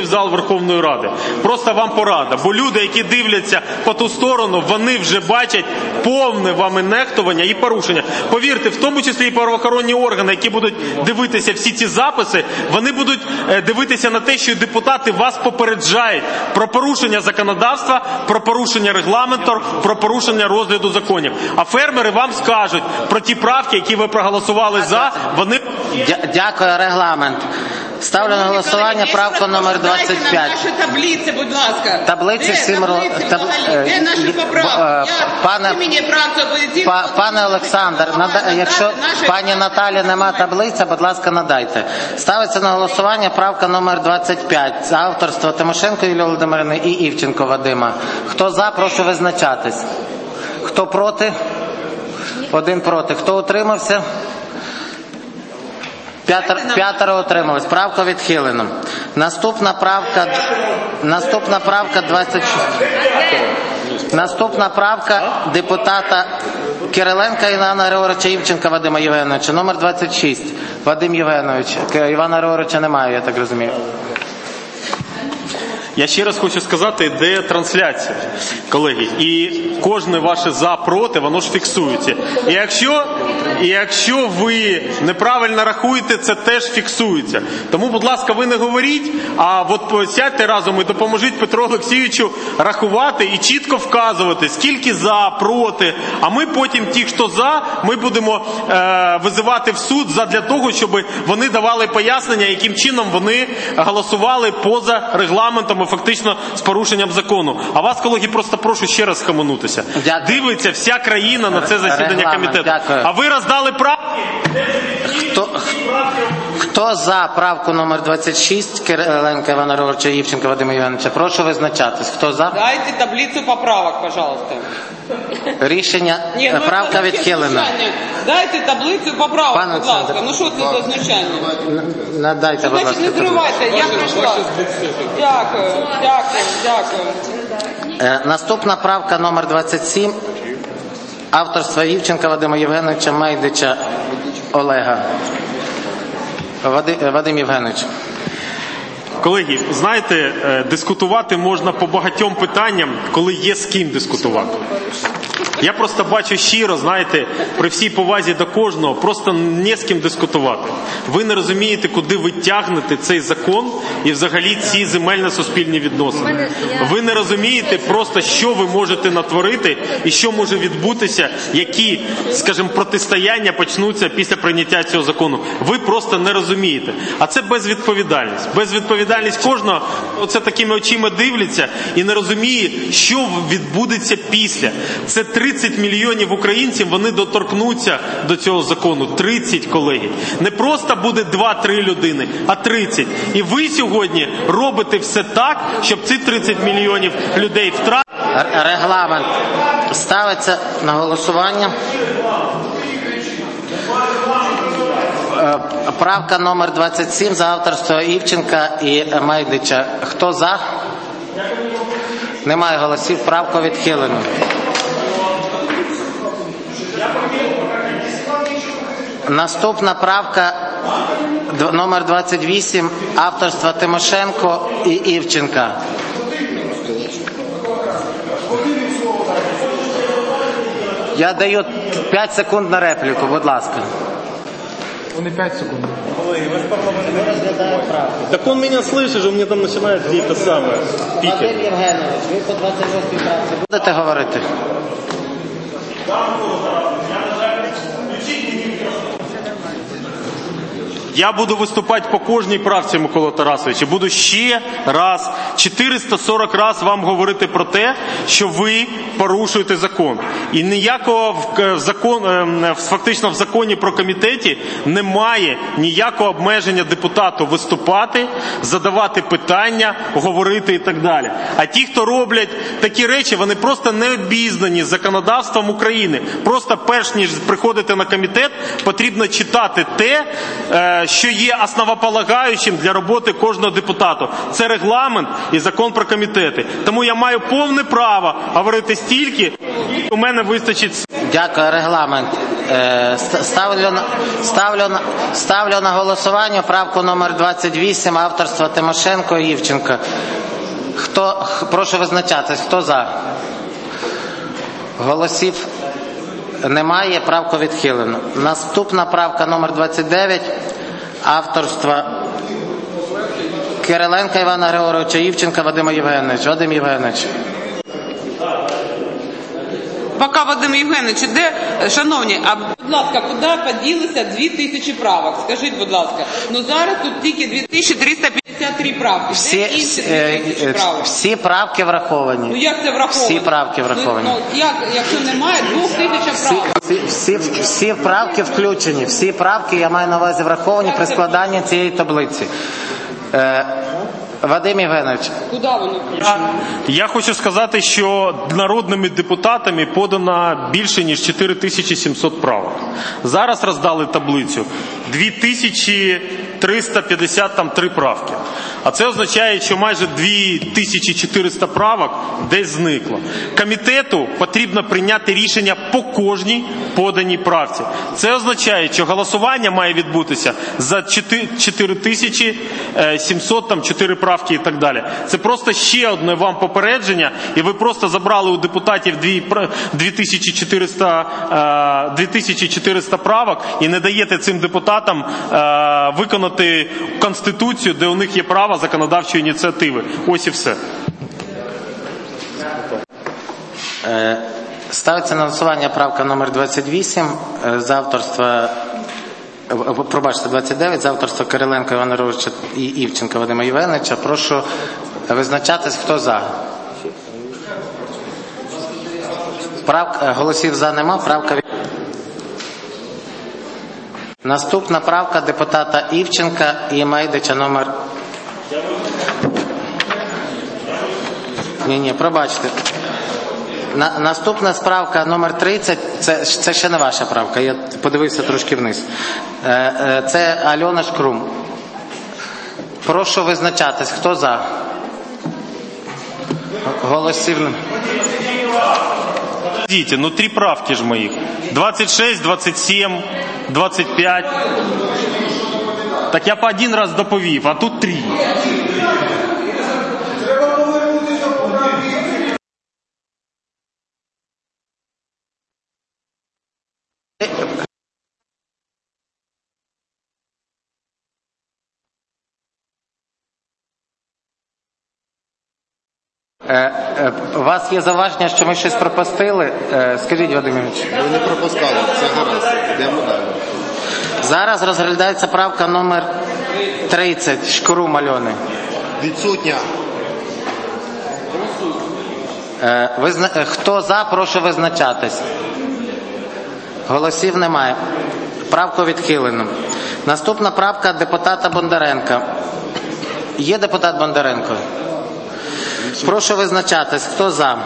в зал Верховної Ради. Просто вам порада. Бо люди, які дивляться по ту сторону, вони вже бачать повне вами нехтування і порушення. Повірте, в тому числі і правоохоронні органи, які будуть дивитися всі ці записи, вони будуть дивитися на те, що депутати вас попереджають про порушення законодавства, про порушення регламенту, про порушення розгляду законів. А фермери вам скажуть про ті правки, які ви проголосували за, вони... Дякую, регламент. Ставлю на голосування правку номер 25. Наші таблиці, будь ласка. Таблиці всім... Де наші поправки? Пане Олександр, якщо пані Наталі нема таблиця, будь ласка, надайте. Ставиться на голосування правка номер 25 з авторства Тимошенко Юлії Володимирівни і Івченко Вадима. Хто за, прошу визначатись. Хто проти? Один проти. Хто утримався? П'ятеро утримались. Правка відхилена. Наступна правка 26. Наступна правка депутата Кириленка Івана Григоровича, Івченка Вадима Євгеновича, номер 26. Вадим Євгенович. Івана Григоровича немає, я так розумію. Я ще раз хочу сказати, де трансляція, колеги. І кожне ваше «за», «проти», воно ж фіксується. І якщо ви неправильно рахуєте, це теж фіксується. Тому, будь ласка, ви не говоріть, а от сядьте разом і допоможіть Петру Олексійовичу рахувати і чітко вказувати, скільки «за», «проти». А ми потім ті, хто «за», ми будемо визивати в суд задля того, щоб вони давали пояснення, яким чином вони голосували поза регламентом, фактично з порушенням закону. А вас, колеги, просто прошу ще раз схаменутися. Дивиться вся країна на це засідання комітету. Дякую. А ви роздали правки? Хто за правку номер 26 Кириленка Івана Григоровича, Івченка Вадима Євгеновича? Прошу визначатись. Хто за? Дайте таблицю поправок, пожалуйста. Рішення, правка відхилена. Дайте таблицю поправок, будь ласка. Ну що це за знущання? Надайте, будь ласка. Значить, не зривайте, я прийшла. Дякую. Наступна правка номер 27. Авторства Івченка Вадима Євгеновича, Мейдича Олега. Вадим Євгенович. Колеги, знаєте, дискутувати можна по багатьом питанням, коли є з ким дискутувати. Я просто бачу щиро, знаєте, при всій повазі до кожного, просто не з ким дискутувати. Ви не розумієте, куди ви тягнете цей закон і взагалі ці земельно-суспільні відносини. Ви не розумієте просто, що ви можете натворити і що може відбутися, які, скажімо, протистояння почнуться після прийняття цього закону. Ви просто не розумієте. А це безвідповідальність. Безвідповідальність кожного, оце такими очима дивляться і не розуміє, що відбудеться після. Це 30 мільйонів українців, вони доторкнуться до цього закону. 30, колеги. Не просто буде 2-3 людини, а 30. І ви сьогодні робите все так, щоб ці 30 мільйонів людей втратили. Регламент ставиться на голосування. Правка номер 27 за авторство Івченка і Мейдича. Хто за? Немає голосів. Правку відхилено. Наступна правка номер 28 авторства Тимошенко і Івченка. Я даю 5 секунд на репліку, будь ласка. Вони 5 секунд. Так он меня слышит, у меня там начинает это самое пикать. Вадим Євгенович, ви по 26-й правці будете говорити? Я буду виступати по кожній правці, Микола Тарасович, і буду ще раз, 440 раз вам говорити про те, що ви порушуєте закон. І ніякого фактично в законі про комітеті немає ніякого обмеження депутату виступати, задавати питання, говорити і так далі. А ті, хто роблять такі речі, вони просто не обізнані законодавством України. Просто перш ніж приходити на комітет, потрібно читати те, що є основополагаючим для роботи кожного депутата. Це регламент і закон про комітети. Тому я маю повне право говорити стільки, у мене вистачить. Дякую. Регламент. Ставлю на голосування правку номер 28 авторства Тимошенко і Івченка. Прошу визначатись. Хто за? Голосів немає. Правку відхилено. Наступна правка номер 29 авторства Кириленка Івана Григоровича, Івченка Вадима Євгеновича. Вадим Євгенович. Поки Вадим Євгенович іде, шановні, а будь ласка, куди поділися 2000 правок? Скажіть, будь ласка. Ну зараз тут тільки 2353 правки. Всі правки враховані. Ну як це враховані? Всі правки враховані. Ну, якщо немає 2000 правок? Всі правки включені. Всі правки, я маю на увазі, враховані при складанні цієї таблиці. Вадим Євгенович. Куди воно включено? Я хочу сказати, що народними депутатами подано більше, ніж 4700 правок. Зараз роздали таблицю 2353 правки. А це означає, що майже 2400 правок десь зникло. Комітету потрібно прийняти рішення по кожній поданій правці. Це означає, що голосування має відбутися за 4704 правки і так далі. Це просто ще одне вам попередження, і ви просто забрали у депутатів 2400 правок і не даєте цим депутатам виконати Конституцію, де у них є право законодавчої ініціативи. Ось і все. Ставиться на голосування правка номер 28 з авторства, пробачте, 29 з авторства Кириленка Івана Григоровича і Івченка Вадима Євгеновича. Прошу визначатись, хто за. Голосів за нема, правка. Наступна правка депутата Івченка і Мейдича номер... Ні, пробачте. Наступна справка номер 30, це ще не ваша правка, я подивився трошки вниз. Це Альона Шкрум. Прошу визначатись, хто за. Голосів. Подождите, ну 3 правки ж моих. 26, 27, 25. Так я по один раз доповів, а тут 3. У вас є зауваження, що ми щось пропустили? Скажіть, Вадим Іванович. Ви не пропускали, це гаразд. Йдемо далі. Зараз розглядається правка номер 30 Шкрум Альони. Відсутня. Хто за, прошу визначатись. Голосів немає. Правку відхилено. Наступна правка депутата Бондаренка. Є депутат Бондаренко? Прошу визначатись. Хто за?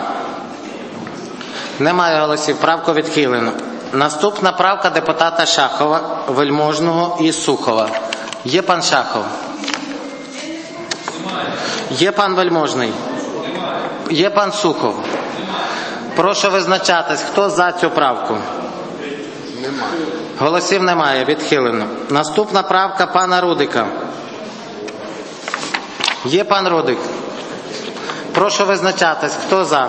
Немає голосів. Правку відхилено. Наступна правка депутата Шахова, Вельможного і Сухова. Є пан Шахов? Є пан Вельможний? Є пан Сухов? Прошу визначатись. Хто за цю правку? Немає. Голосів немає. Відхилено. Наступна правка пана Рудика. Є пан Рудик? Прошу визначатись. Хто за?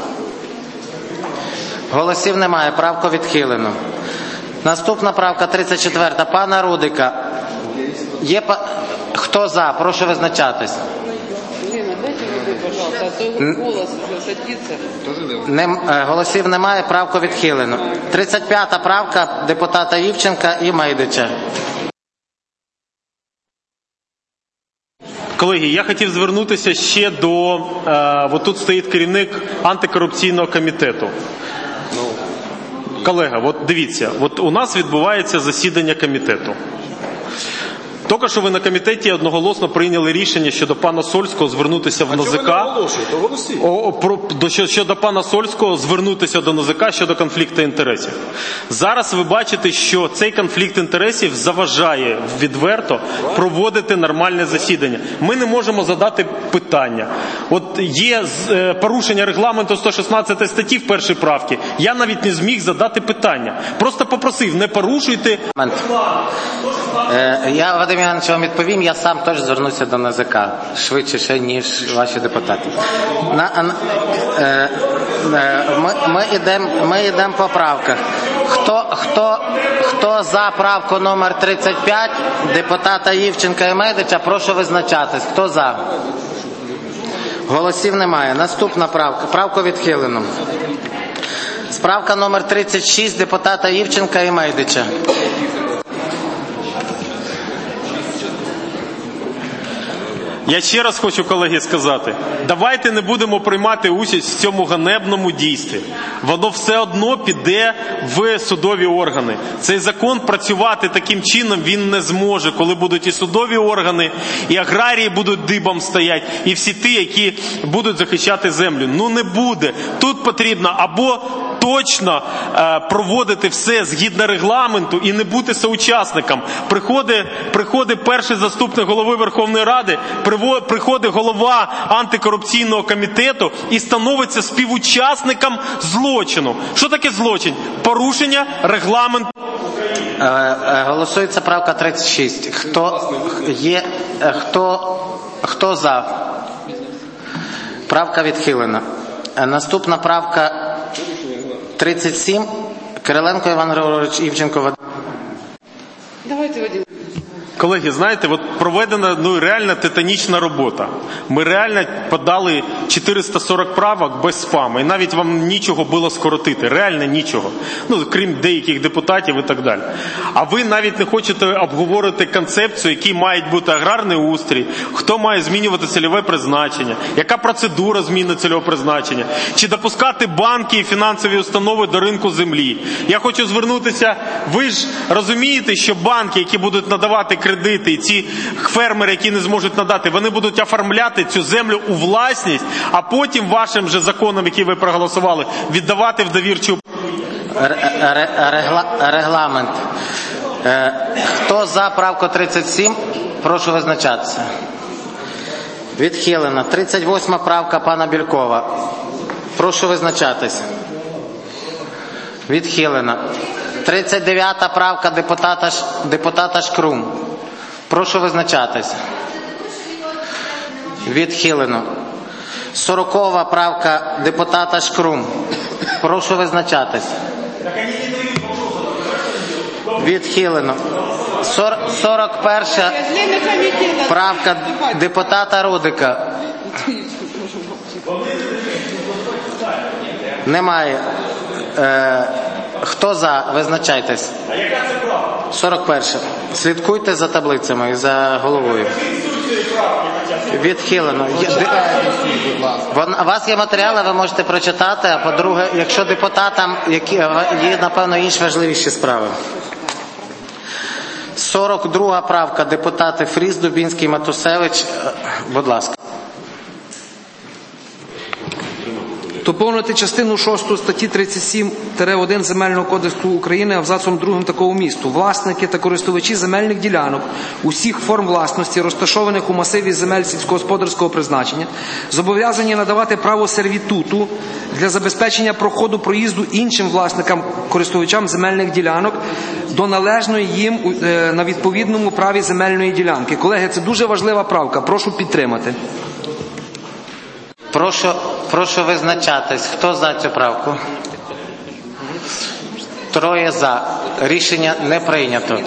Голосів немає. Правку відхилено. Наступна правка 34 пана Рудика. Є Хто за? Прошу визначатись. Лена, дайте воды, пожалуйста, а то голос уже садится. Голосів немає. Правку відхилено. 35 правка депутата Івченка і Мейдича. Колеги, я хотів звернутися ще до... От тут стоїть керівник антикорупційного комітету. Колега, от дивіться, от у нас відбувається засідання комітету. Тільки що ви на комітеті одноголосно прийняли рішення щодо пана Сольського звернутися в НАЗК. Щодо пана Сольського звернутися до НАЗК щодо конфлікту інтересів. Зараз ви бачите, що цей конфлікт інтересів заважає відверто проводити нормальне засідання. Ми не можемо задати питання. От є порушення регламенту 116 статті в першій правці. Я навіть не зміг задати питання. Просто попросив, не порушуйте. Я, Вадим Іванович, вам відповім, я сам теж звернуся до НАЗК. Швидше ще, ніж ваші депутати. Ми йдемо по правках. Хто за правку номер 35 депутата Івченка і Мейдича, прошу визначатись. Хто за? Голосів немає. Наступна правка. Правку відхилено. Правка номер 36 депутата Івченка і Мейдича. Я ще раз хочу, колеги, сказати, давайте не будемо приймати участь в цьому ганебному дійстві. Воно все одно піде в судові органи. Цей закон працювати таким чином він не зможе, коли будуть і судові органи, і аграрії будуть дибом стояти, і всі ті, які будуть захищати землю. Ну не буде. Тут потрібно або точно проводити все згідно регламенту і не бути соучасником. Приходить перший заступник голови Верховної Ради, приходить голова антикорупційного комітету і становиться співучасником злочину. Що таке злочин? Порушення регламенту. Голосується правка 36. Хто за? Правка відхилена. Наступна правка 37. Кириленко Іван Григорович, Івченко. Давайте, Вадим. Колеги, знаєте, от проведена реально титанічна робота. Ми реально подали 440 правок без спаму. І навіть вам нічого було скоротити. Реально нічого. Крім деяких депутатів і так далі. А ви навіть не хочете обговорити концепцію, який має бути аграрний устрій, хто має змінювати цільове призначення, яка процедура зміни цільового призначення, чи допускати банки і фінансові установи до ринку землі. Я хочу звернутися, ви ж розумієте, що банки, які будуть надавати кредити, і ці фермери, які не зможуть надати, вони будуть оформляти цю землю у власність, а потім вашим же законом, який ви проголосували, віддавати в довірчу. Регламент. Хто за правку 37, прошу визначатися. Відхилена. 38 правка пана Бєлькова. Прошу визначатись. Відхилена. 39 правка депутата Шкрум. Прошу визначатись. Відхилено. 40 правка депутата Шкрум. Прошу визначатись. Відхилено. 41 правка депутата Рудика. Немає. Хто за? Визначайтесь. 41. Слідкуйте за таблицями і за головою. Відхилено. У вас є матеріали, ви можете прочитати, а по-друге, якщо депутатам є, напевно, інші важливіші справи. 42 правка, депутати Фріз, Дубінський, Матусевич. Будь ласка. Доповнити частину 6 статті 37-1 Земельного кодексу України абзацом 2 такого місту. Власники та користувачі земельних ділянок усіх форм власності, розташованих у масиві земель сільськогосподарського призначення, зобов'язані надавати право сервітуту для забезпечення проїзду іншим власникам, користувачам земельних ділянок до належної їм на відповідному праві земельної ділянки. Колеги, це дуже важлива правка. Прошу підтримати. Прошу визначатись. Хто за цю правку? 3 за. Рішення не прийнято.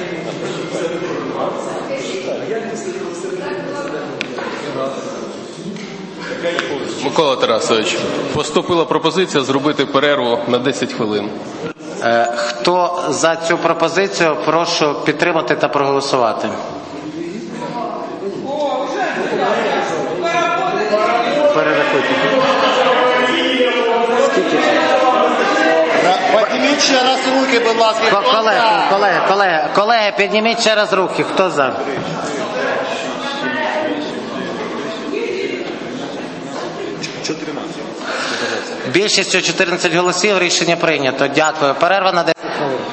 Микола Тарасович, поступила пропозиція зробити перерву на 10 хвилин. Хто за цю пропозицію, прошу підтримати та проголосувати. Перерахуйте. Скільки? Підніміть ще раз руки, будь ласка. Хто за? Колеги, підніміть ще раз руки. Хто за? Більшістю 14 голосів рішення прийнято. Дякую. Перерва на 10 хвилин.